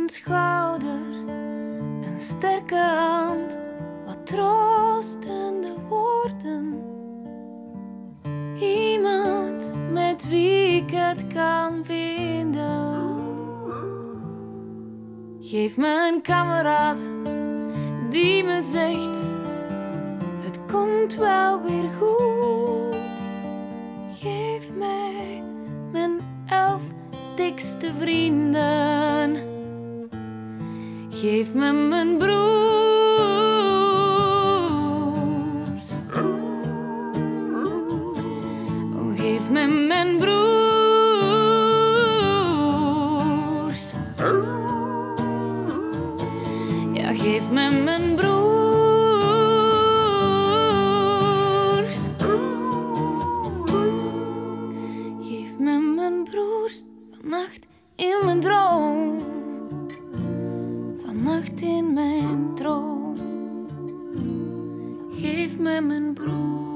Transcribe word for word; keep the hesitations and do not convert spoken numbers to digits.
een schouder, een sterke hand, wat troostende woorden. Iemand met wie ik het kan vinden. Geef me een kameraad die me zegt, het komt wel weer goed. Geef mij mijn elf dikste vrienden. Geef me mijn broers. Oh, geef me mijn broers. Ja, geef me mijn broers. Geef me mijn broers vannacht in mijn droom. Vannacht in mijn droom. Geef me mijn broers.